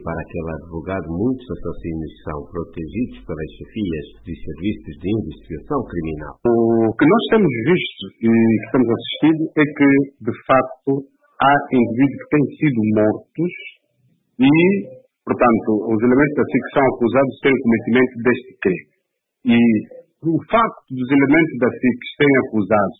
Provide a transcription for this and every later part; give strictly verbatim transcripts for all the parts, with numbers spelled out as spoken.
para aquele advogado, muitos assassinos são protegidos pelas chefias de serviços de investigação criminal. O que nós temos visto e que temos assistido é que, de facto, há indivíduos que têm sido mortos e, portanto, os elementos da S I C são acusados de terem cometimento deste crime. E o facto dos elementos da S I C serem acusados,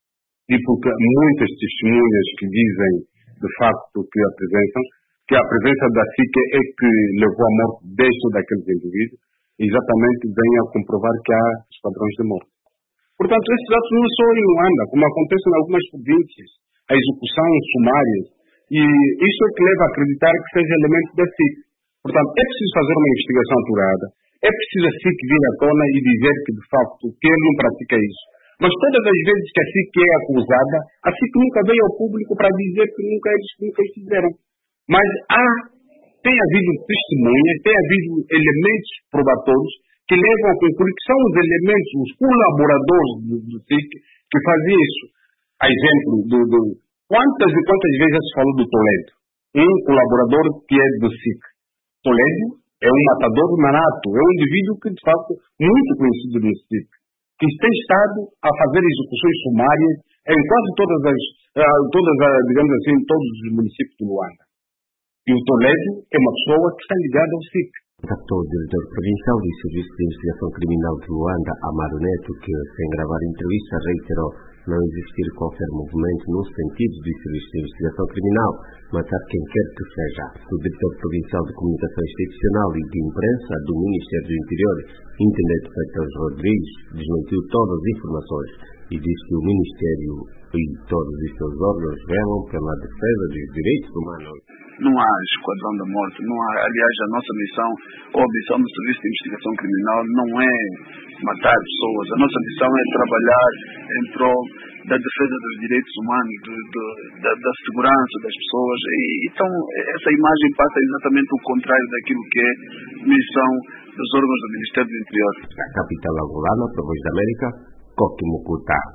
e porque muitas testemunhas que dizem, de facto, que apresentam, que a presença da S I C é que levou à morte deste ou daqueles indivíduos, exatamente vem a comprovar que há esquadrões de morte. Portanto, esses atos não são em Luanda, como acontece em algumas províncias, a execução sumária, e isto é que leva a acreditar que seja elemento da S I C. Portanto, é preciso fazer uma investigação apurada, é preciso a S I C vir à tona e dizer que, de facto, que ele não pratica isso. Mas todas as vezes que a S I C é acusada, a S I C nunca veio ao público para dizer que nunca eles nunca fizeram. Mas há, tem havido testemunhas, tem havido elementos probatórios que levam a concluir que são os elementos, os colaboradores do, do S I C que fazem isso. A exemplo, do, do, quantas e quantas vezes já se falou do Toledo, um colaborador que é do S I C. Toledo é um matador nato, é um indivíduo que, de facto, muito conhecido no S I C, que tem estado a fazer execuções sumárias em quase todas as, todas as, digamos assim, todos os municípios de Luanda. E o Toledo é uma pessoa que está ligada ao S I C. Contactou o diretor provincial do Serviço de Investigação Criminal de Luanda, Amaro Neto, que, sem gravar entrevista, reiterou não existir qualquer movimento no sentido do Serviço de Investigação Criminal, matar quem quer que seja. O diretor provincial de Comunicação Institucional e de Imprensa do Ministério do Interior, Intendente Freitas Rodrigues, desmentiu todas as informações e disse que o Ministério e todos os seus órgãos velam pela defesa dos direitos humanos. Não há esquadrão da morte, não há, aliás, a nossa missão, ou a missão do Serviço de Investigação Criminal não é matar pessoas. A nossa missão é trabalhar em prol da defesa dos direitos humanos, do, do, da, da segurança das pessoas. E, então, essa imagem passa exatamente o contrário daquilo que é missão dos órgãos do Ministério do Interior. A capital angolana, para a Voz da América, Coque Mucuta.